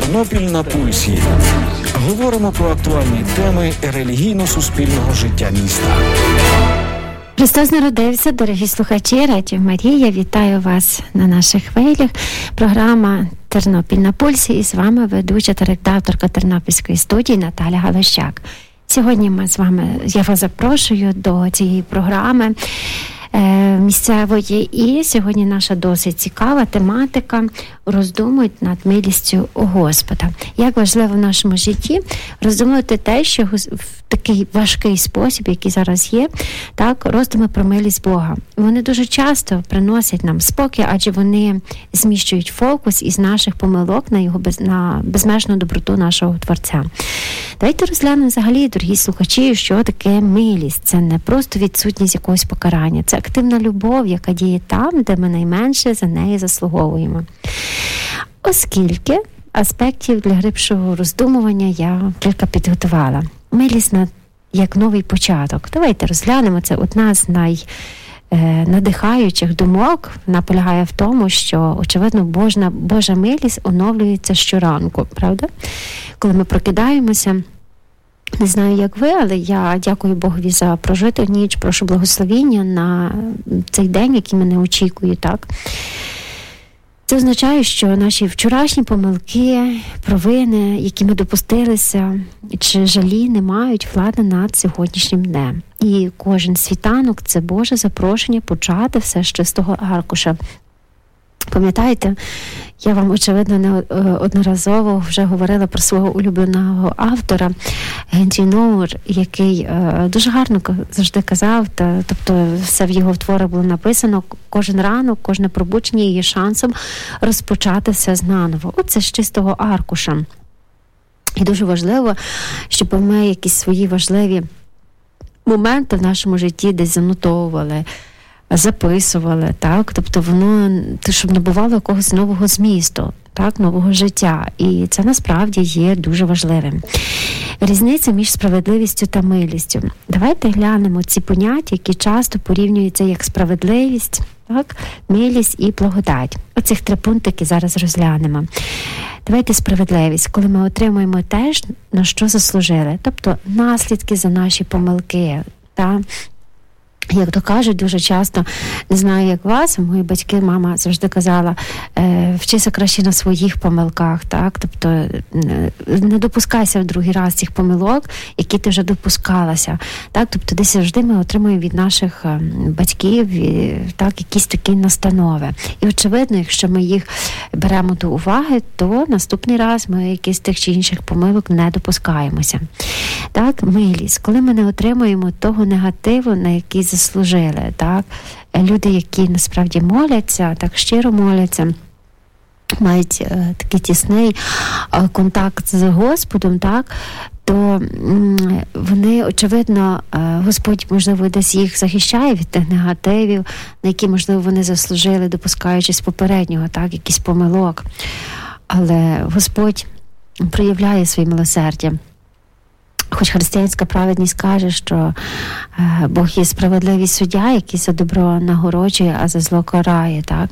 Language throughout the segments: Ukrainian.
Тернопіль на пульсі. Говоримо про актуальні теми релігійно-суспільного життя міста. Христос народився, дорогі слухачі Радіо Марія. Вітаю вас на наших хвилях. Програма «Тернопіль на пульсі» і з вами ведуча та редакторка Тернопільської студії Наталя Галощак. Сьогодні я вас запрошую до цієї програми місцевої, і сьогодні наша досить цікава тематика роздумують над милістю Господа. Як важливо в нашому житті роздумувати те, що в такий важкий спосіб, який зараз є, так, роздуми про милість Бога. Вони дуже часто приносять нам спокій, адже вони зміщують фокус із наших помилок на безмежну доброту нашого Творця. Давайте розглянемо взагалі, дорогі слухачі, що таке милість. Це не просто відсутність якогось покарання, це активна любов, яка діє там, де ми найменше за неї заслуговуємо. Оскільки аспектів для глибшого роздумування я кілька підготувала. Милість як новий початок. Давайте розглянемо. Це одна з надихаючих думок. Вона полягає в тому, що, очевидно, Божа милість оновлюється щоранку, правда? Коли ми прокидаємося, не знаю, як ви, але я дякую Богові за прожиту ніч, прошу благословіння на цей день, який мене очікує, так? Це означає, що наші вчорашні помилки, провини, які ми допустилися, чи жалі не мають влади над сьогоднішнім днем. І кожен світанок – це Боже запрошення почати все з чистого аркуша. Пам'ятаєте, я вам, очевидно, неодноразово вже говорила про свого улюбленого автора Генрі Ноур, який дуже гарно завжди казав, тобто все в його творах було написано, кожен ранок, кожне пробудження є шансом розпочати все знаново. Оце з чистого аркуша. І дуже важливо, щоб ми якісь свої важливі моменти в нашому житті десь занотовували, записували, так, тобто воно, щоб набувало якогось нового змісту, так, нового життя, і це насправді є дуже важливим. Різниця між справедливістю та милістю. Давайте глянемо ці поняття, які часто порівнюються як справедливість, так, милість і благодать. Оцих три пунктики зараз розглянемо. Давайте справедливість, коли ми отримуємо те, на що заслужили, тобто наслідки за наші помилки, так. Як то кажуть, дуже часто, не знаю, як вас, мої батьки, мама завжди казала, вчися краще на своїх помилках, так? Тобто не допускайся в другий раз цих помилок, які ти вже допускалася, так? Тобто десь завжди ми отримуємо від наших батьків, так, якісь такі настанови. І очевидно, якщо ми їх беремо до уваги, то наступний раз ми якісь тих чи інших помилок не допускаємося. Так, милість, коли ми не отримуємо того негативу, на який заслужили, так, люди, які насправді моляться, так щиро моляться, мають такий тісний контакт з Господом, так, то вони, очевидно, Господь, можливо, десь їх захищає від тих негативів, на які, можливо, вони заслужили, допускаючись попереднього, так, якісь помилок. Але Господь проявляє своє милосердя. Хоч християнська праведність каже, що Бог є справедливий суддя, який за добро нагороджує, а за зло карає, так?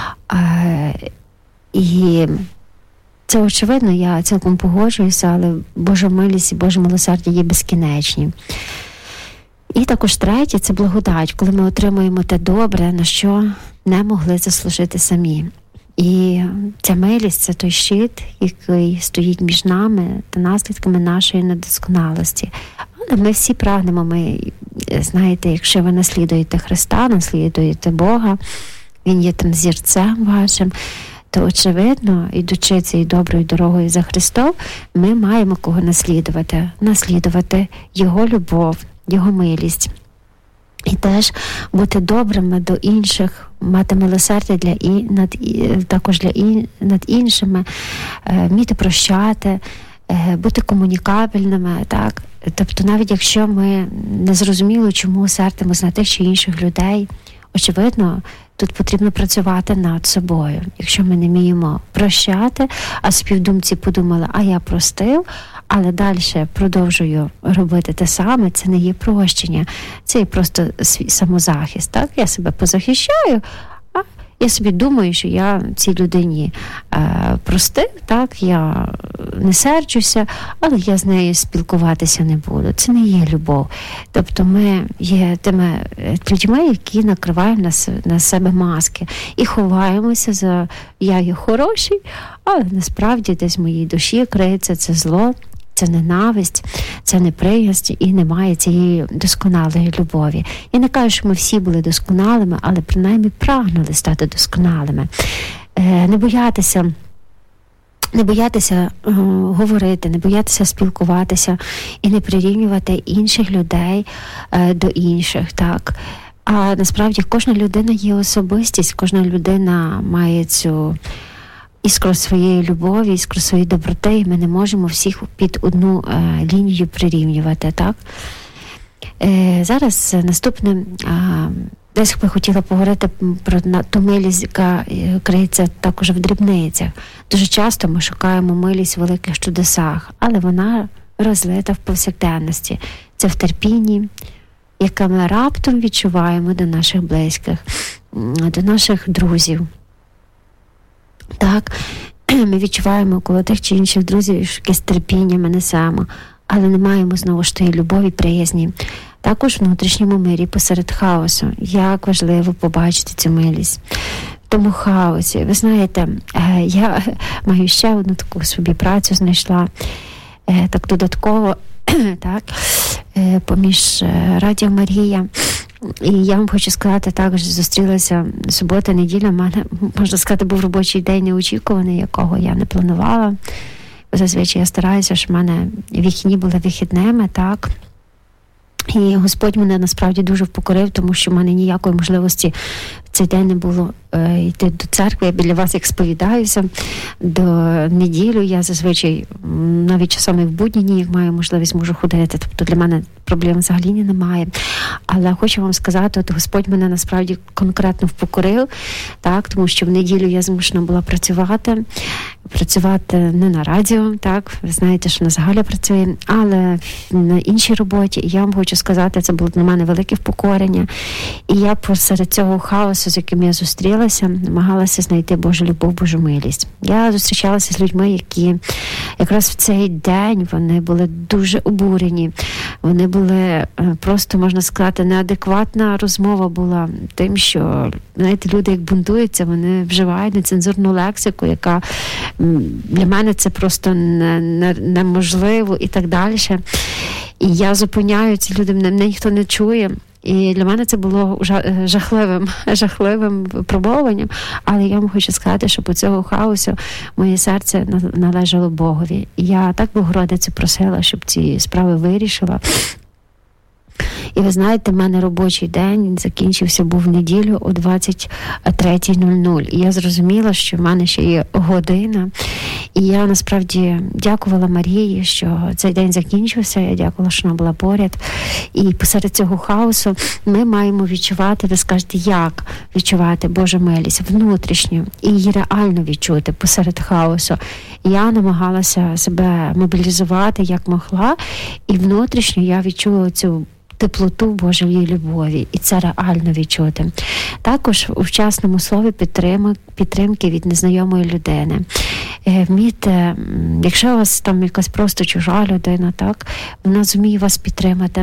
І це очевидно, я цілком погоджуюся, але Божа милість і Боже милосердя є безкінечні. І також третє – це благодать, коли ми отримуємо те добре, на що не могли заслужити самі. І ця милість – це той щит, який стоїть між нами та наслідками нашої недосконалості. Але ми всі прагнемо, ми, знаєте, якщо ви наслідуєте Христа, наслідуєте Бога, Він є тим зірцем вашим, то, очевидно, ідучи цією доброю дорогою за Христом, ми маємо кого наслідувати. Наслідувати Його любов, Його милість. І теж бути добрими до інших, мати милосердя також над іншими, вміти прощати, бути комунікабельними, так? Тобто навіть якщо ми не зрозуміли, чому сердимося на тих чи інших людей, очевидно, тут потрібно працювати над собою. Якщо ми не вміємо прощати, а співдумці подумали, а я простив, але далі продовжую робити те саме, це не є прощення, це є просто свій самозахист. Так? Я себе позахищаю, Я собі думаю, що я цій людині простив, так, я не серчуся, але я з нею спілкуватися не буду. Це не є любов. Тобто ми є тими людьми, які накриваємо на себе маски і ховаємося за «я є хороший», але насправді десь в моїй душі криється це зло, це ненависть, це неприязнь і немає цієї досконалої любові. Я не кажу, що ми всі були досконалими, але принаймні прагнули стати досконалими. Не боятися говорити, не боятися спілкуватися і не прирівнювати інших людей до інших, так. А насправді кожна людина є особистість, кожна людина має цю іскру своєї любові, іскру своєї доброти, і ми не можемо всіх під одну лінію прирівнювати, так? Зараз наступне, десь би хотіла поговорити про ту милість, яка криється також в дрібницях. Дуже часто ми шукаємо милість в великих чудесах, але вона розлита в повсякденності. Це в терпінні, яке ми раптом відчуваємо до наших близьких, до наших друзів. Так, ми відчуваємо коло тих чи інших друзів, що якесь терпіння ми несемо, але не маємо знову ж тієї любові, приязні. Також в внутрішньому мирі посеред хаосу. Як важливо побачити цю милість в тому хаосі. Ви знаєте, я маю ще одну таку собі працю знайшла, так додатково, так, поміж Радіо Марія. І я вам хочу сказати, також зустрілася субота, неділя, в мене, можна сказати, був робочий день неочікуваний, якого я не планувала. Зазвичай я стараюся, щоб в мене вихідні були вихідними, так. І Господь мене насправді дуже впокорив, тому що в мене ніякої можливості в цей день не було йти до церкви. Я біля вас як сповідаюся до неділю. Я зазвичай навіть часами в будні дні, як маю можливість, можу ходити. Тобто для мене проблем взагалі немає. Але хочу вам сказати, от Господь мене насправді конкретно впокорив, так, тому що в неділю я змушена була працювати не на радіо, так, ви знаєте, що на Галя працює, але на іншій роботі. І я вам хочу сказати, це було для мене велике впокорення. І я посеред цього хаосу, з яким я зустрілася, намагалася знайти Божу любов, Божу милість. Я зустрічалася з людьми, які якраз в цей день вони були дуже обурені. Вони були просто, можна сказати, неадекватна розмова була тим, що, знаєте, люди як бунтуються, вони вживають нецензурну лексику, яка для мене це просто неможливо і так далі. І я зупиняю ці люди, мене ніхто не чує. І для мене це було жахливим випробуванням. Але я вам хочу сказати, що по цього хаосу моє серце належало Богові. І я так Богородицю просила, щоб ці справи вирішила. І ви знаєте, в мене робочий день закінчився був в неділю о 23:00. І я зрозуміла, що в мене ще є година. І я насправді дякувала Марії, що цей день закінчився. Я дякувала, що вона була поряд. І посеред цього хаосу ми маємо відчувати, ви скажете, як відчувати Божу милість внутрішню і її реально відчути посеред хаосу. Я намагалася себе мобілізувати як могла, і внутрішньо я відчула цю теплоту Божої любові, і це реально відчути. Також у вчасному слові підтримки від незнайомої людини. Вмійте, якщо у вас там якась просто чужа людина, так, вона зуміє вас підтримати.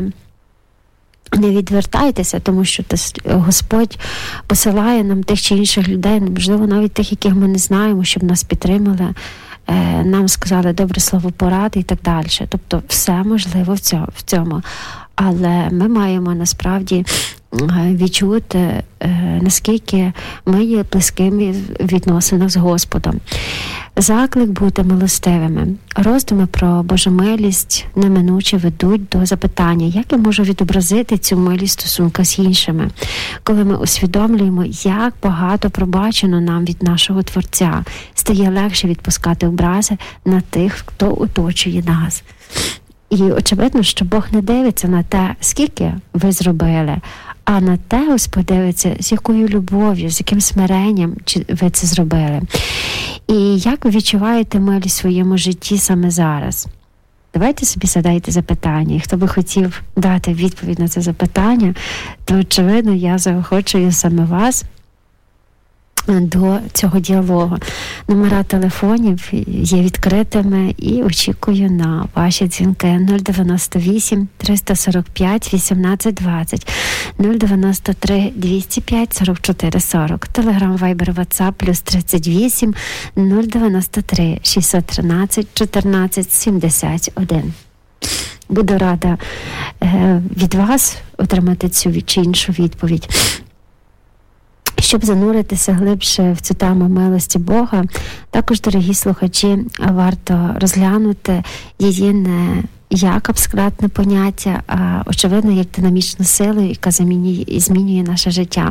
Не відвертайтеся, тому що Господь посилає нам тих чи інших людей, можливо, навіть тих, яких ми не знаємо, щоб нас підтримали, нам сказали добре слово поради і так далі. Тобто все можливо в цьому. Але ми маємо насправді відчути, наскільки ми є близькими в відносинах з Господом. Заклик бути милостивими. Роздуми про Божу милість неминуче ведуть до запитання, як я можу відобразити цю милість стосунка з іншими, коли ми усвідомлюємо, як багато пробачено нам від нашого Творця. Стає легше відпускати образи на тих, хто оточує нас. І очевидно, що Бог не дивиться на те, скільки ви зробили, а на те Господь дивиться, з якою любов'ю, з яким смиренням ви це зробили. І як ви відчуваєте милість в своєму житті саме зараз? Давайте собі задайте запитання. І хто би хотів дати відповідь на це запитання, то, очевидно, я заохочую саме вас до цього діалогу. Номера телефонів є відкритими і очікую на ваші дзвінки 098 345 18 20, 093 205 44 40, Телеграм, Вайбер, Ватсап, плюс 38 093 613 14 71. Буду рада від вас отримати цю чи іншу відповідь. Щоб зануритися глибше в цю тему милості Бога, також, дорогі слухачі, варто розглянути її не як абстрактне поняття, а, очевидно, як динамічну силу, яка змінює наше життя.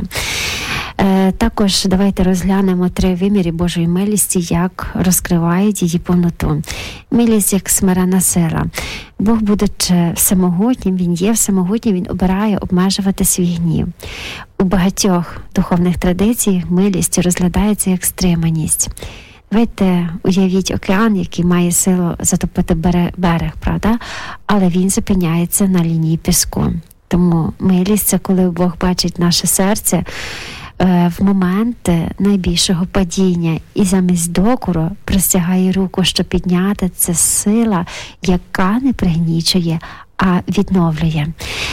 Також давайте розглянемо 3 виміри Божої милості, як розкривають її повноту. Милість як смирена сила. Бог, будучи всемогутнім, Він є всемогутнім, Він обирає обмежувати свій гнів. У багатьох духовних традиціях милість розглядається як стриманість. Давайте уявіть океан, який має силу затопити берег, правда? Але він зупиняється на лінії піску. Тому милість – це коли Бог бачить наше серце в моменти найбільшого падіння і замість докору простягає руку, щоб підняти. Це сила, яка не пригнічує, а відновлює.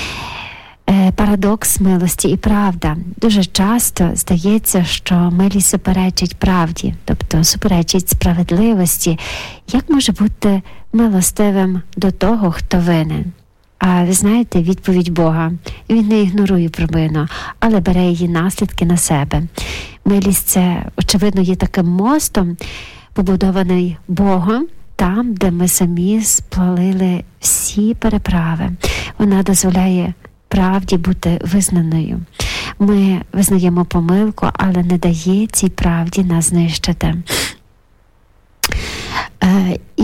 Парадокс милості і правда. Дуже часто здається, що милість суперечить правді, тобто суперечить справедливості. Як може бути милостивим до того, хто винен? А ви знаєте, відповідь Бога. Він не ігнорує провину, але бере її наслідки на себе. Милість – це, очевидно, є таким мостом, побудований Богом, там, де ми самі сплалили всі переправи. Вона дозволяє правді бути визнаною. Ми визнаємо помилку, але не дає цій правді нас знищити. І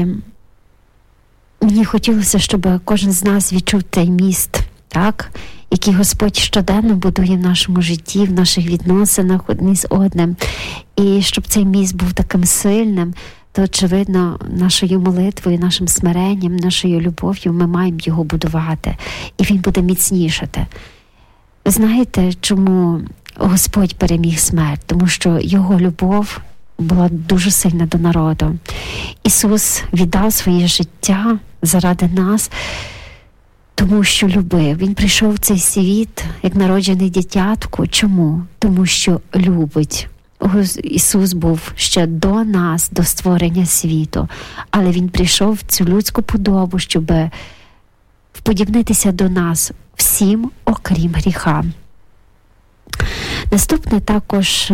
мені хотілося, щоб кожен з нас відчув цей міст, так, який Господь щоденно будує в нашому житті, в наших відносинах одні з одним. І щоб цей міст був таким сильним, то, очевидно, нашою молитвою, нашим смиренням, нашою любов'ю ми маємо його будувати. І він буде міцнішати. Ви знаєте, чому Господь переміг смерть? Тому що його любов була дуже сильна до народу. Ісус віддав своє життя заради нас, тому що любив. Він прийшов в цей світ, як народжений дитятко. Чому? Тому що любить. Ісус був ще до нас, до створення світу, але Він прийшов в цю людську подобу, щоб вподібнитися до нас всім, окрім гріха. Наступне також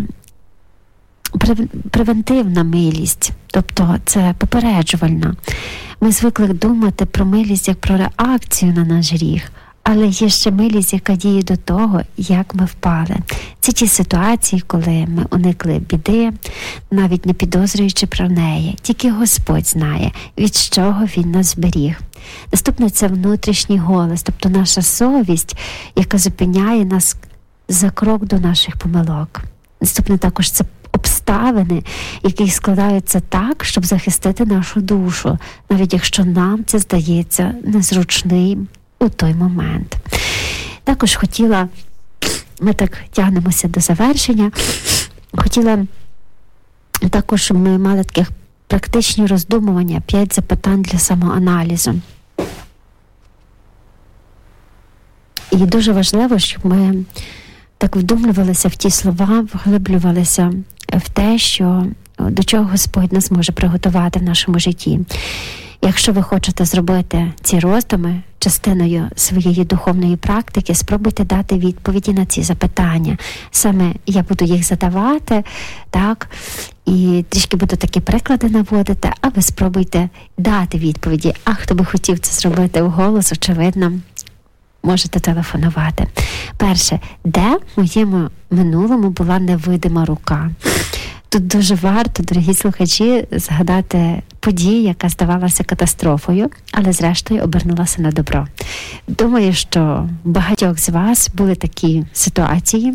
превентивна милість, тобто це попереджувальна. Ми звикли думати про милість як про реакцію на наш гріх, але є ще милість, яка діє до того, як ми впали. Це ті ситуації, коли ми уникли біди, навіть не підозрюючи про неї. Тільки Господь знає, від чого Він нас зберіг. Наступне – це внутрішній голос, тобто наша совість, яка зупиняє нас за крок до наших помилок. Наступне також – це обставини, які складаються так, щоб захистити нашу душу, навіть якщо нам це здається незручним у той момент. Також ми так тягнемося до завершення, хотіла також, щоб ми мали таких практичні роздумування, 5 запитань для самоаналізу. І дуже важливо, щоб ми так вдумлювалися в ті слова, вглиблювалися в те, що до чого Господь нас може приготувати в нашому житті. Якщо ви хочете зробити ці роздуми частиною своєї духовної практики, спробуйте дати відповіді на ці запитання. Саме я буду їх задавати, так, і трішки буду такі приклади наводити, а ви спробуйте дати відповіді. А хто би хотів це зробити вголос, очевидно, можете телефонувати. Перше, де в моєму минулому була невидима рука? Тут дуже варто, дорогі слухачі, згадати подію, яка здавалася катастрофою, але зрештою обернулася на добро. Думаю, що в багатьох з вас були такі ситуації,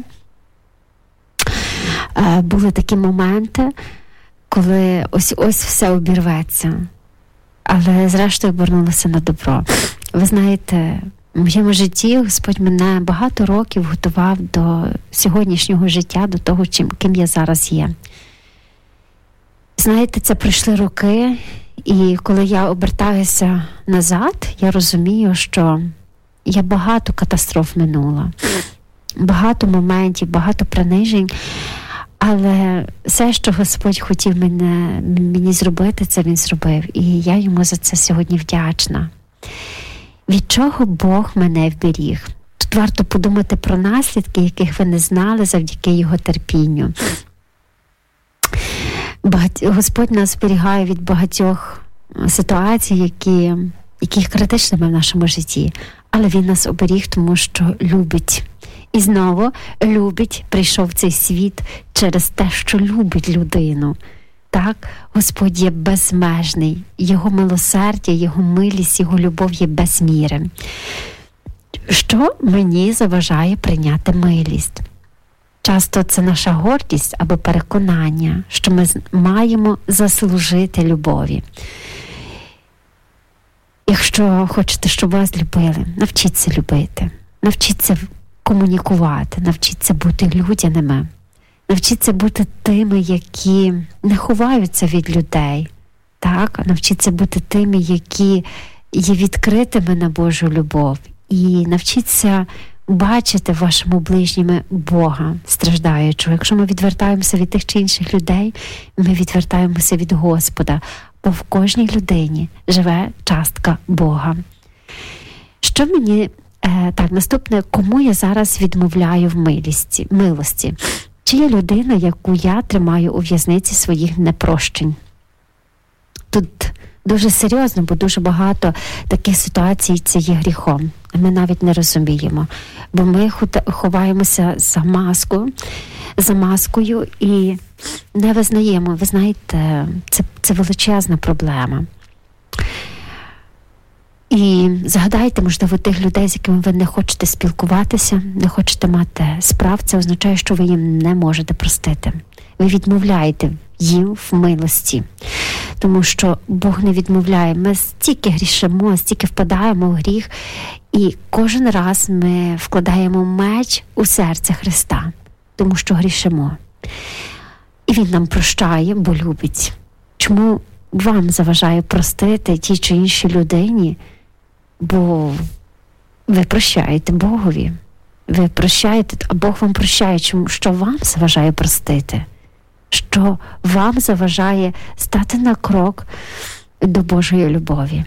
були такі моменти, коли ось все обірветься, але зрештою обернулося на добро. Ви знаєте, В моєму житті Господь мене багато років готував до сьогоднішнього життя, до того, ким я зараз є. Знаєте, це пройшли роки, і коли я обертаюся назад, я розумію, що я багато катастроф минула, багато моментів, багато принижень, але все, що Господь хотів мені зробити, це Він зробив. І я йому за це сьогодні вдячна. Від чого Бог мене вберіг? Тут варто подумати про наслідки, яких ви не знали завдяки Його терпінню. Господь нас зберігає від багатьох ситуацій, які критичними в нашому житті. Але Він нас оберіг, тому що любить. І знову любить, прийшов в цей світ через те, що любить людину. Так, Господь є безмежний. Його милосердя, Його милість, Його любов є без міри. Що мені заважає прийняти милість? Часто це наша гордість або переконання, що ми маємо заслужити любові. Якщо хочете, щоб вас любили, навчіться любити, навчіться комунікувати, навчіться бути людяними, навчіться бути тими, які не ховаються від людей, так? Навчіться бути тими, які є відкритими на Божу любов, і навчіться бачити в вашому ближньому Бога страждаючого. Якщо ми відвертаємося від тих чи інших людей, ми відвертаємося від Господа, бо в кожній людині живе частка Бога. Що мені, наступне, кому я зараз відмовляю в милості? Чи є людина, яку я тримаю у в'язниці своїх непрощень? Тут дуже серйозно, бо дуже багато таких ситуацій це є гріхом. Ми навіть не розуміємо, бо ми ховаємося за маскою і не визнаємо. Ви знаєте, це величезна проблема. І згадайте, можливо, тих людей, з якими ви не хочете спілкуватися, не хочете мати справ, це означає, що ви їм не можете простити. Ви відмовляєте їм в милості. Тому що Бог не відмовляє. Ми стільки грішимо, стільки впадаємо в гріх, і кожен раз ми вкладаємо меч у серце Христа, тому що грішимо. І Він нам прощає, бо любить. Чому вам заважає простити тій чи іншій людині? Бо ви прощаєте Богові. Ви прощаєте, а Бог вам прощає. Чому? Що вам заважає простити? Що вам заважає стати на крок до Божої любові?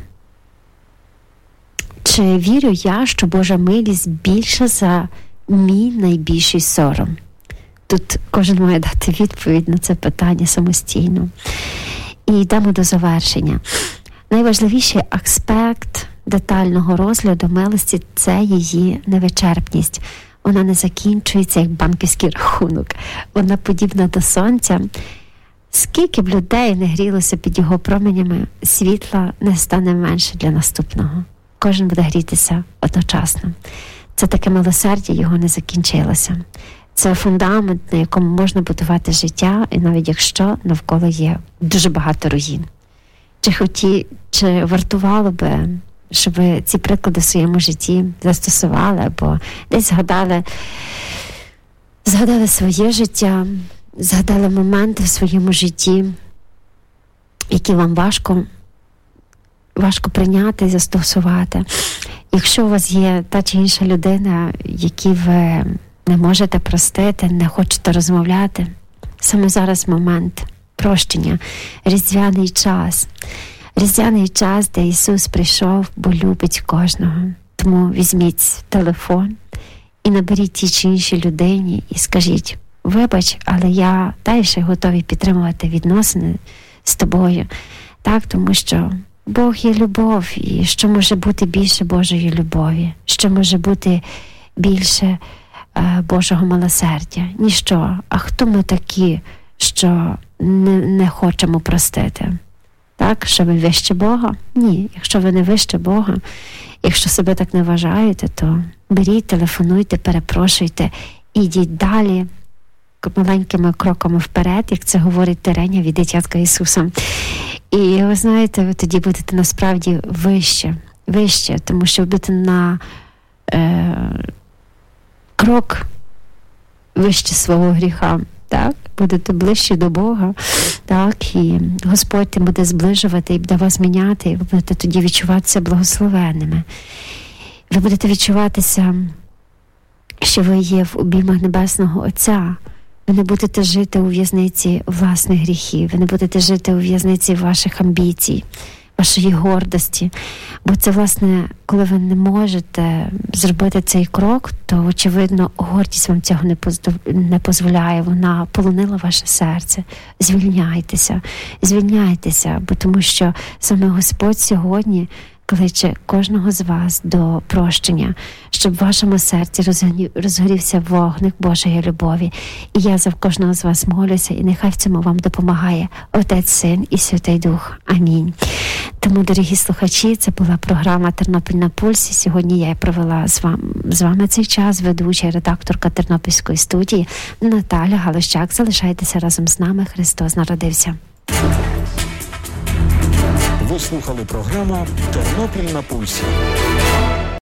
Чи вірю я, що Божа милість більша за мій найбільший сором? Тут кожен має дати відповідь на це питання самостійно. І йдемо до завершення. Найважливіший аспект детального розгляду милості – це її невичерпність. Вона не закінчується, як банківський рахунок. Вона подібна до сонця. Скільки б людей не грілося під його променями, світла не стане менше для наступного. Кожен буде грітися одночасно. Це таке милосердя, його не закінчилося. Це фундамент, на якому можна будувати життя, і навіть якщо навколо є дуже багато руїн. Чи вартувало би, щоб ви ці приклади в своєму житті застосували, або десь згадали своє життя, згадали моменти в своєму житті, які вам важко прийняти і застосувати. Якщо у вас є та чи інша людина, якій ви не можете простити, не хочете розмовляти, саме зараз момент прощення, різдвяний час, де Ісус прийшов, бо любить кожного. Тому візьміть телефон і наберіть тій чи іншій людині і скажіть: вибач, але я далі готовий підтримувати відносини з тобою. Так, тому що Бог є любов, і що може бути більше Божої любові? Що може бути більше Божого милосердя? Ніщо. А хто ми такі, що не хочемо простити? Так, що ви вище Бога? Ні. Якщо ви не вище Бога, якщо себе так не вважаєте, то беріть, телефонуйте, перепрошуйте, ідіть далі маленькими кроками вперед, як це говорить Тереня від дитятка Ісуса. І ви знаєте, ви тоді будете насправді вище, тому що ви будете на крок вище свого гріха, так? Будете ближче до Бога, так? І Господь тим буде зближувати і буде вас міняти, і ви будете тоді відчуватися благословенними. Ви будете відчуватися, що ви є в обіймах Небесного Отця. Ви не будете жити у в'язниці власних гріхів, ви не будете жити у в'язниці ваших амбіцій, вашої гордості. Бо це, власне, коли ви не можете зробити цей крок, то, очевидно, гордість вам цього не дозволяє. Вона полонила ваше серце. Звільняйтеся, бо тому що саме Господь сьогодні кличе кожного з вас до прощення, щоб в вашому серці розгорівся вогник Божої любові. І я за кожного з вас молюся, і нехай в цьому вам допомагає Отець, Син і Святий Дух. Амінь. Тому, дорогі слухачі, це була програма «Тернопіль на пульсі». Сьогодні я провела з вами цей час, ведуча і редакторка Тернопільської студії Наталя Галущак. Залишайтеся разом з нами. Христос народився. Ви слухали програму «Тернопіль на пульсі».